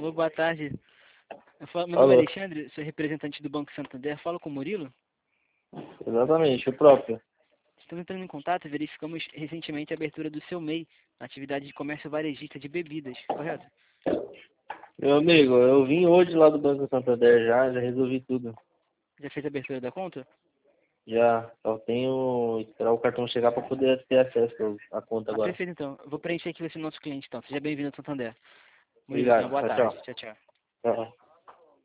Alô, boa tarde. Meu nome é Alô, Alexandre, sou representante do Banco Santander. Falo com o Murilo. exatamente, o próprio. Estamos entrando em contato e verificamos recentemente a abertura do seu MEI, na atividade de comércio varejista de bebidas, correto? Meu amigo, eu vim hoje lá do Banco Santander já resolvi tudo. Já fez a abertura da conta? Já, só tenho esperar o cartão chegar para poder ter acesso à conta Ah, agora. perfeito então. Eu vou preencher aqui você nosso cliente então. Seja bem-vindo ao Santander. Murilo, tenha uma Obrigado, boa tchau, tarde. tchau. Tchau, tchau. Tchau.